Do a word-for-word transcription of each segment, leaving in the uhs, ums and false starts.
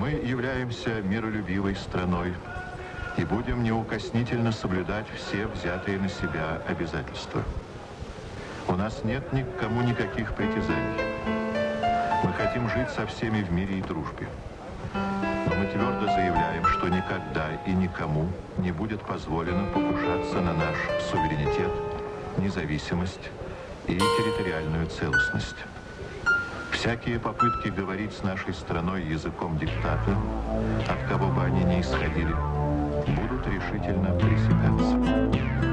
Мы являемся миролюбивой страной и будем неукоснительно соблюдать все взятые на себя обязательства. У нас нет ни к кому никаких притязаний. Мы хотим жить со всеми в мире и дружбе. Но мы твердо заявляем, что никогда и никому не будет позволено покушаться на наш суверенитет, независимость и территориальную целостность. Всякие попытки говорить с нашей страной языком диктата, от кого бы они ни исходили, будут решительно пресекаться.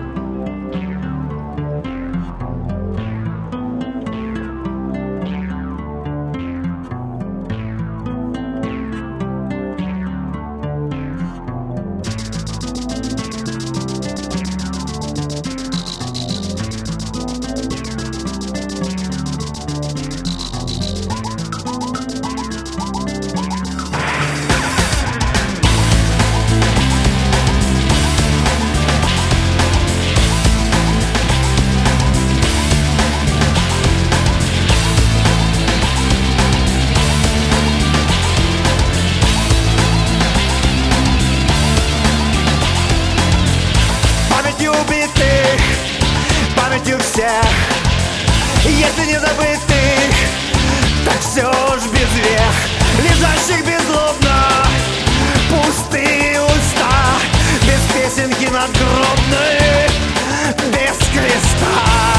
Если не забытых, так все ж без вех, лежащих беззлобно, пустые уста, без песенки надгробной, без креста,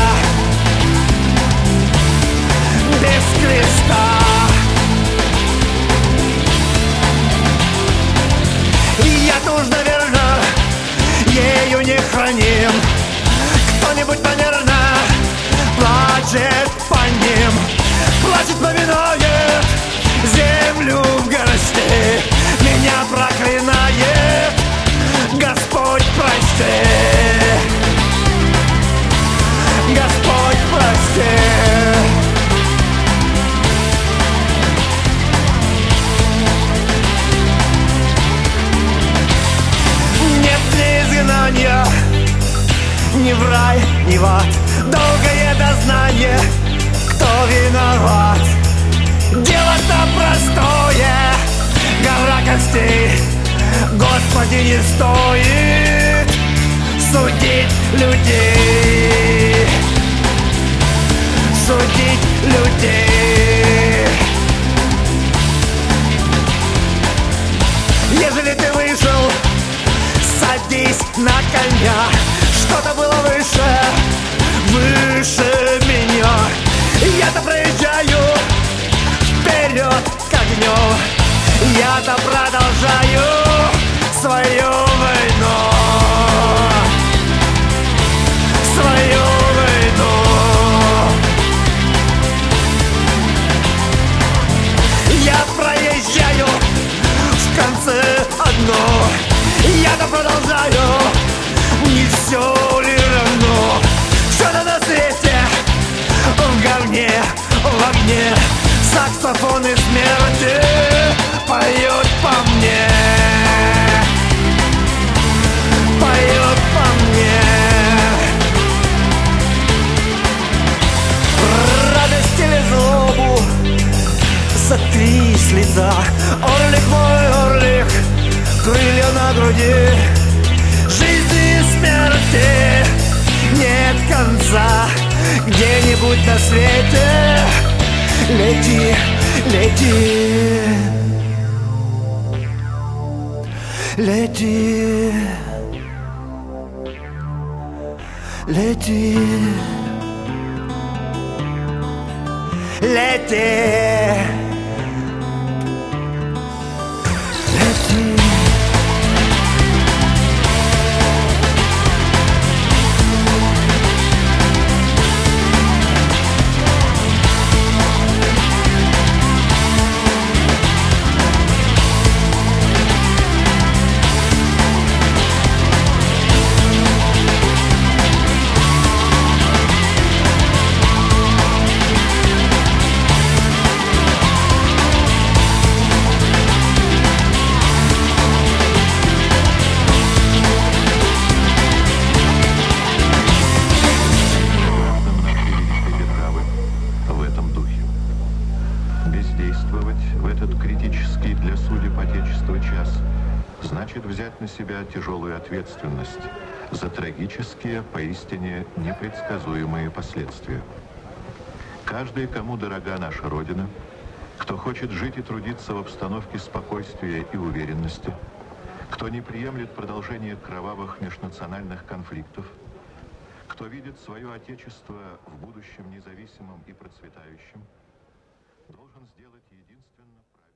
без креста. И я-то уж, наверное, ею не храним. Кто-нибудь, наверное, плачет по ним, плачет, поминает землю в горсти, меня проклинает Господь, прости, Господь, прости. Нет ни изгнания, ни в рай, ни в ад, долгое дознание, кто виноват. Дело-то простое, гора костей, Господи, не стоит судить людей, судить людей. Ежели ты вышел, садись на коня, что-то было выше, выше меня. Я-то проезжаю вперед к огню, я-то продолжаю свою войну, свою войну. Я проезжаю в конце одно, я-то продолжаю, не все ли равно, что-то на свете в говне, в огне, саксофоны смерти поют по мне, поют по мне. Радость или злобу сотри слеза, орлик мой, орлик, крылья на груди, жизни и смерти нет конца. Где-нибудь на свете лети, лети, лети, лети, лети, лети. значит взять на себя тяжелую ответственность за трагические, поистине непредсказуемые последствия. Каждый, кому дорога наша Родина, кто хочет жить и трудиться в обстановке спокойствия и уверенности, кто не приемлет продолжение кровавых межнациональных конфликтов, кто видит свое Отечество в будущем независимым и процветающим, должен сделать единственно правильное.